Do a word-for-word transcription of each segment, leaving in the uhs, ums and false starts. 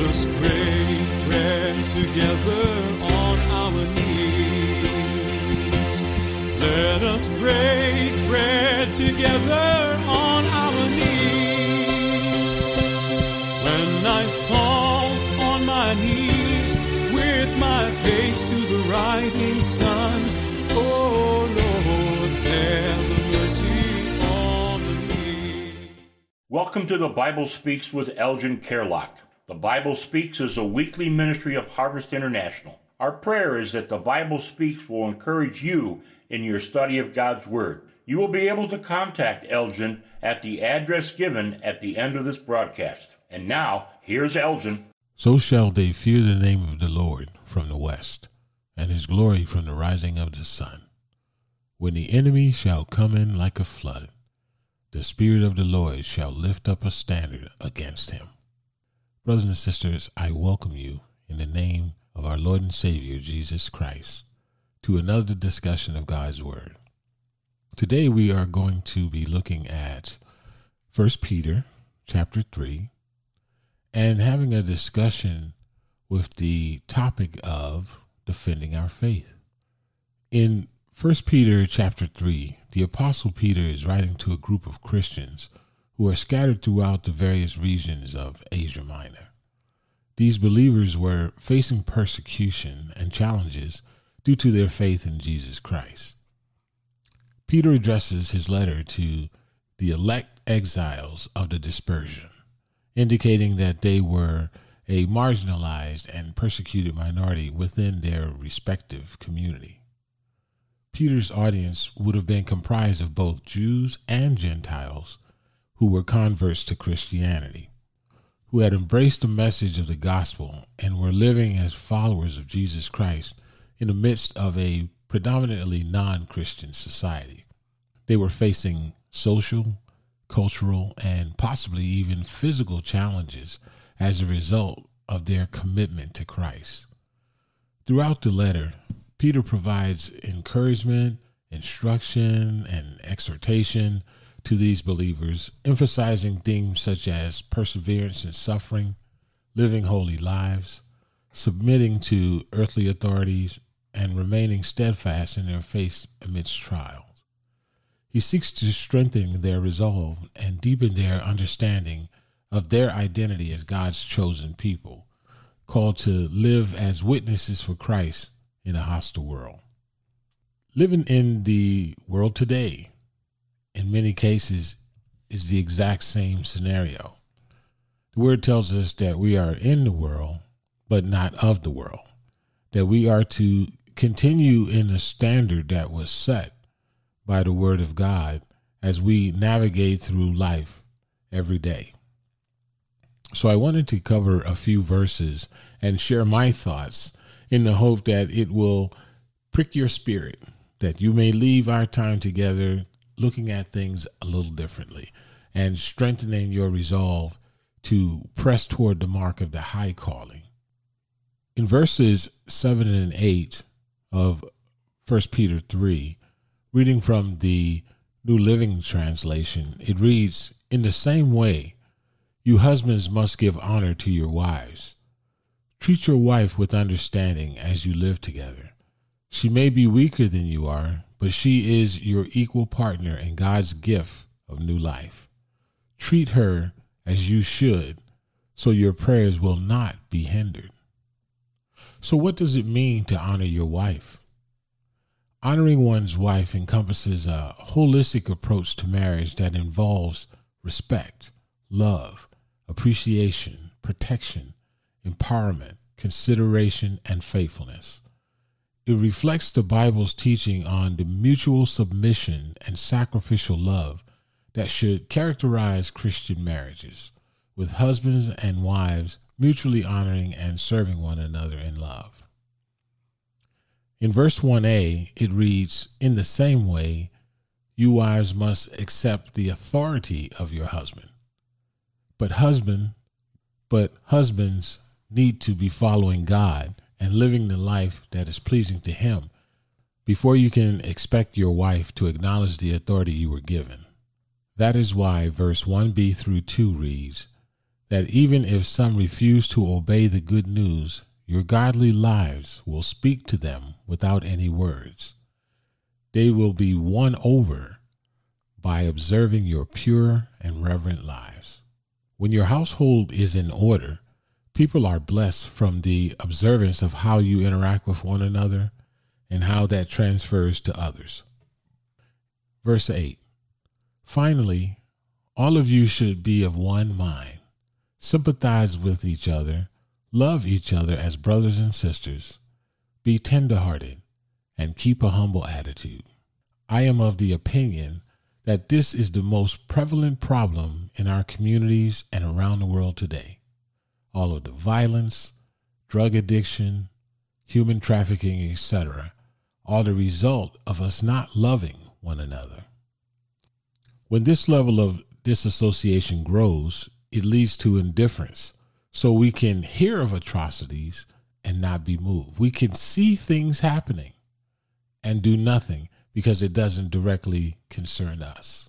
us break bread together on our knees. Let us break bread together on our knees. When I fall on my knees with my face to the rising sun, oh Lord, have mercy on me. Welcome to the Bible Speaks with Elgin Kerlock. The Bible Speaks is a weekly ministry of Harvest International. Our prayer is that the Bible Speaks will encourage you in your study of God's Word. You will be able to contact Elgin at the address given at the end of this broadcast. And now, here's Elgin. So shall they fear the name of the Lord from the west, and his glory from the rising of the sun. When the enemy shall come in like a flood, the Spirit of the Lord shall lift up a standard against him. Brothers and sisters, I welcome you in the name of our Lord and Savior, Jesus Christ, to another discussion of God's Word. Today we are going to be looking at First Peter chapter three and having a discussion with the topic of defending our faith. In First Peter chapter three, the Apostle Peter is writing to a group of Christians who are scattered throughout the various regions of Asia Minor. These believers were facing persecution and challenges due to their faith in Jesus Christ. Peter addresses his letter to the elect exiles of the dispersion, indicating that they were a marginalized and persecuted minority within their respective community. Peter's audience would have been comprised of both Jews and Gentiles who were converts to Christianity, who had embraced the message of the gospel and were living as followers of Jesus Christ in the midst of a predominantly non-Christian society. They were facing social, cultural, and possibly even physical challenges as a result of their commitment to Christ. Throughout the letter, Peter provides encouragement, instruction, and exhortation to these believers, emphasizing themes such as perseverance in suffering, living holy lives, submitting to earthly authorities, and remaining steadfast in their faith amidst trials. He seeks to strengthen their resolve and deepen their understanding of their identity as God's chosen people, called to live as witnesses for Christ in a hostile world. Living in the world today, in many cases, is the exact same scenario. The word tells us that we are in the world, but not of the world, that we are to continue in the standard that was set by the word of God as we navigate through life every day. So I wanted to cover a few verses and share my thoughts in the hope that it will prick your spirit, that you may leave our time together looking at things a little differently and strengthening your resolve to press toward the mark of the high calling. In verses seven and eight of First Peter three, reading from the New Living Translation, it reads, "In the same way, you husbands must give honor to your wives. Treat your wife with understanding as you live together. She may be weaker than you are, but she is your equal partner in God's gift of new life. Treat her as you should, so your prayers will not be hindered." So what does it mean to honor your wife? Honoring one's wife encompasses a holistic approach to marriage that involves respect, love, appreciation, protection, empowerment, consideration, and faithfulness. It reflects the Bible's teaching on the mutual submission and sacrificial love that should characterize Christian marriages, with husbands and wives mutually honoring and serving one another in love. In verse one a, it reads, "In the same way, you wives must accept the authority of your husband. But husband, but husbands need to be following God and living the life that is pleasing to him before you can expect your wife to acknowledge the authority you were given. That is why verse one b through two reads, that even if some refuse to obey the good news, your godly lives will speak to them without any words. They will be won over by observing your pure and reverent lives. When your household is in order, people are blessed from the observance of how you interact with one another and how that transfers to others. Verse eight. Finally, all of you should be of one mind, sympathize with each other, love each other as brothers and sisters, be tenderhearted, and keep a humble attitude. I am of the opinion that this is the most prevalent problem in our communities and around the world today. All of the violence, drug addiction, human trafficking, et cetera, are the result of us not loving one another. When this level of disassociation grows, it leads to indifference. So we can hear of atrocities and not be moved. We can see things happening and do nothing because it doesn't directly concern us.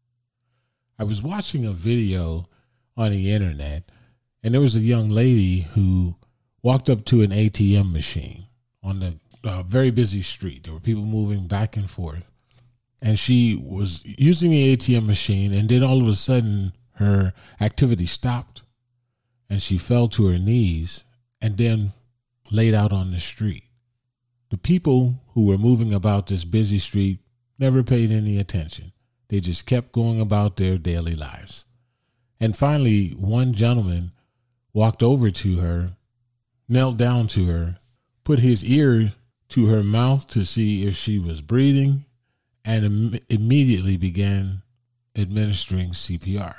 I was watching a video on the internet, and there was a young lady who walked up to an A T M machine on the uh, very busy street. There were people moving back and forth, and she was using the A T M machine, and then all of a sudden her activity stopped, and she fell to her knees and then laid out on the street. The people who were moving about this busy street never paid any attention. They just kept going about their daily lives. And finally, one gentleman walked over to her, knelt down to her, put his ear to her mouth to see if she was breathing, and im- immediately began administering C P R.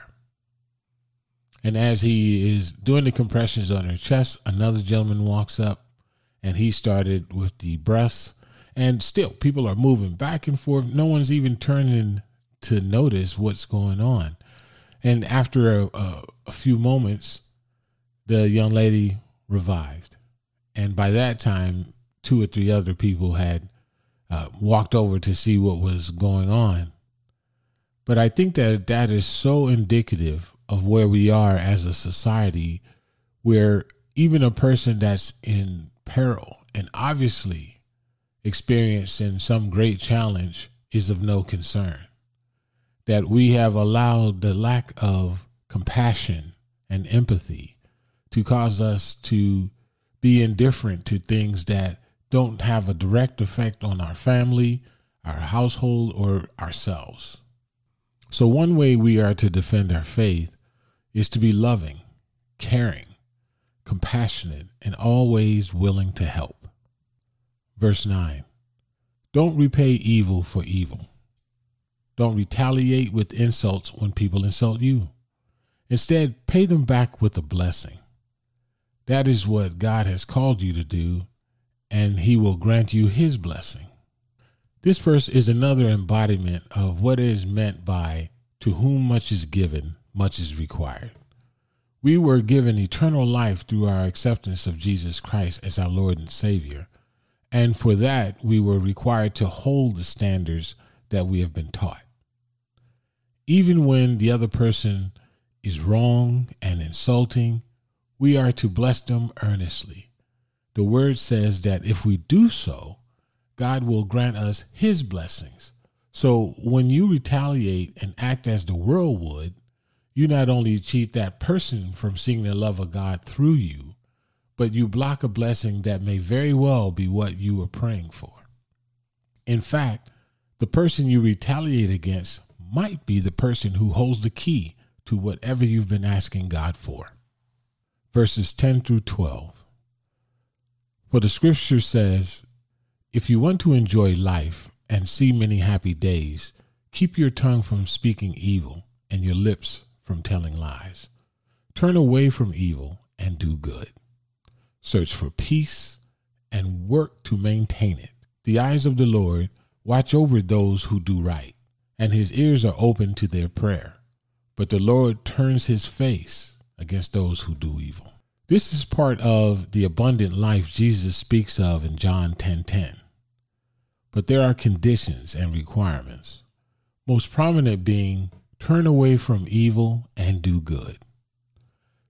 And as he is doing the compressions on her chest, another gentleman walks up, and he started with the breaths. And still, people are moving back and forth. No one's even turning to notice what's going on. And after a, a, a few moments, the young lady revived. And by that time, two or three other people had uh, walked over to see what was going on. But I think that that is so indicative of where we are as a society, where even a person that's in peril and obviously experiencing some great challenge is of no concern. That we have allowed the lack of compassion and empathy to cause us to be indifferent to things that don't have a direct effect on our family, our household, or ourselves. So one way we are to defend our faith is to be loving, caring, compassionate, and always willing to help. Verse nine, don't repay evil for evil. Don't retaliate with insults when people insult you. Instead, pay them back with a blessing. That is what God has called you to do, and he will grant you his blessing. This verse is another embodiment of what is meant by to whom much is given, much is required. We were given eternal life through our acceptance of Jesus Christ as our Lord and Savior. And for that, we were required to hold the standards that we have been taught. Even when the other person is wrong and insulting, we are to bless them earnestly. The word says that if we do so, God will grant us his blessings. So when you retaliate and act as the world would, you not only cheat that person from seeing the love of God through you, but you block a blessing that may very well be what you were praying for. In fact, the person you retaliate against might be the person who holds the key to whatever you've been asking God for. Verses ten through twelve. For the scripture says, if you want to enjoy life and see many happy days, keep your tongue from speaking evil and your lips from telling lies. Turn away from evil and do good. Search for peace and work to maintain it. The eyes of the Lord watch over those who do right, and his ears are open to their prayer. But the Lord turns his face against those who do evil. This is part of the abundant life Jesus speaks of in John ten ten. But there are conditions and requirements, most prominent being turn away from evil and do good.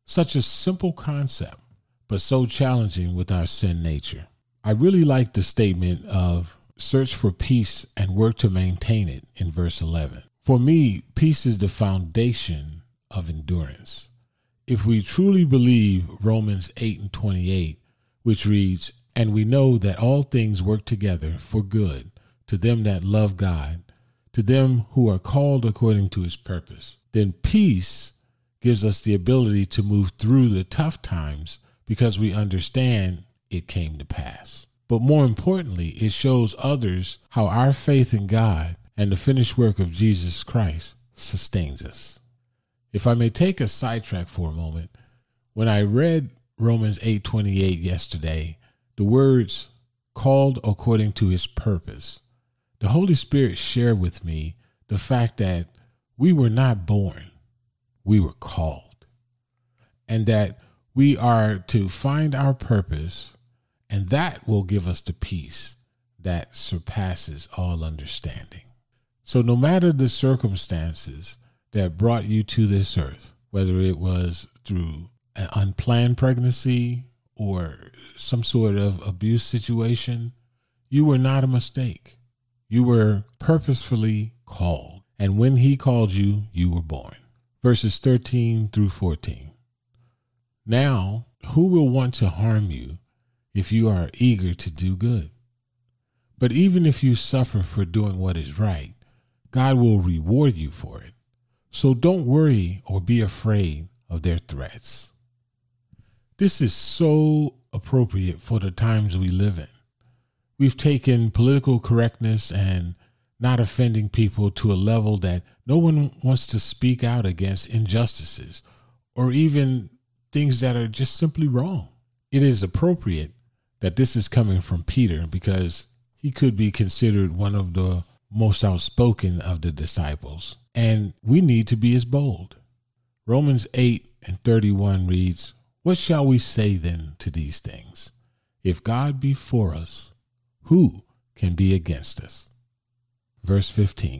Such a simple concept, but so challenging with our sin nature. I really like the statement of search for peace and work to maintain it in verse eleven. For me, peace is the foundation of endurance. If we truly believe Romans eight and twenty-eight, which reads, "And we know that all things work together for good to them that love God, to them who are called according to his purpose," then peace gives us the ability to move through the tough times because we understand it came to pass. But more importantly, it shows others how our faith in God and the finished work of Jesus Christ sustains us. If I may take a sidetrack for a moment, when I read Romans eight twenty-eight yesterday, the words "called according to his purpose," the Holy Spirit shared with me the fact that we were not born, we were called, and that we are to find our purpose, and that will give us the peace that surpasses all understanding. So no matter the circumstances that brought you to this earth, whether it was through an unplanned pregnancy or some sort of abuse situation, you were not a mistake. You were purposefully called. And when he called you, you were born. Verses thirteen through fourteen. Now, who will want to harm you if you are eager to do good? But even if you suffer for doing what is right, God will reward you for it. So don't worry or be afraid of their threats. This is so appropriate for the times we live in. We've taken political correctness and not offending people to a level that no one wants to speak out against injustices or even things that are just simply wrong. It is appropriate that this is coming from Peter because he could be considered one of the most outspoken of the disciples, and we need to be as bold. Romans eight and thirty-one reads, "What shall we say then to these things? If God be for us, who can be against us?" Verse fifteen.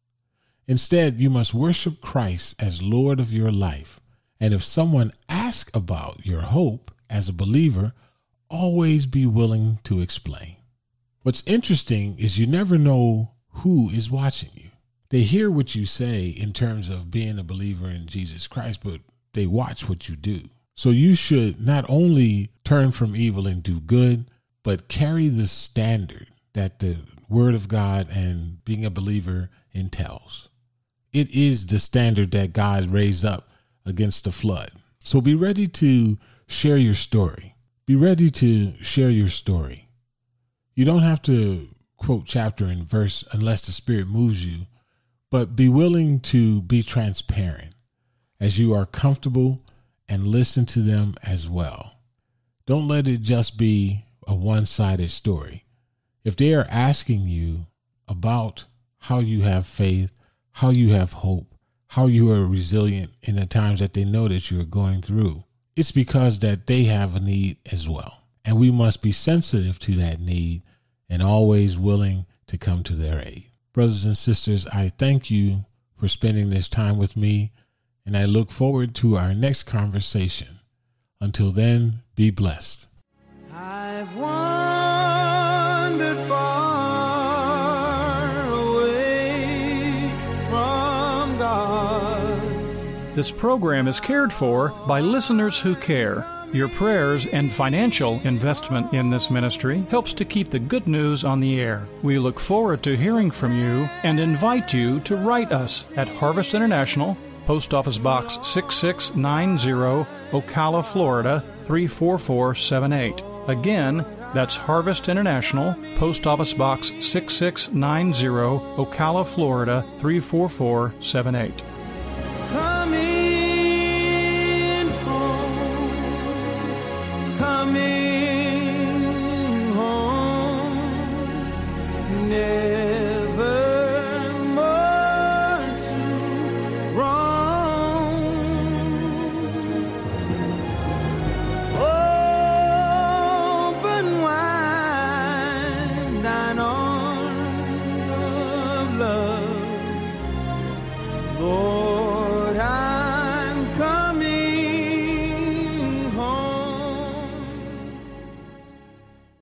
Instead, you must worship Christ as Lord of your life. And if someone asks about your hope as a believer, always be willing to explain. What's interesting is you never know who is watching you. They hear what you say in terms of being a believer in Jesus Christ, but they watch what you do. So you should not only turn from evil and do good, but carry the standard that the Word of God and being a believer entails. It is the standard that God raised up against the flood. So be ready to share your story. Be ready to share your story. You don't have to quote chapter and verse unless the Spirit moves you, but be willing to be transparent as you are comfortable and listen to them as well. Don't let it just be a one-sided story. If they are asking you about how you have faith, how you have hope, how you are resilient in the times that they know that you are going through, it's because that they have a need as well. And we must be sensitive to that need and always willing to come to their aid. Brothers and sisters, I thank you for spending this time with me, and I look forward to our next conversation. Until then, be blessed. I've wandered far away from God. This program is cared for by listeners who care. Your prayers and financial investment in this ministry helps to keep the good news on the air. We look forward to hearing from you and invite you to write us at Harvest International, Post Office Box six six nine zero, Ocala, Florida three four four seven eight. Again, that's Harvest International, Post Office Box six six nine zero, Ocala, Florida three four four seven eight. Coming home, coming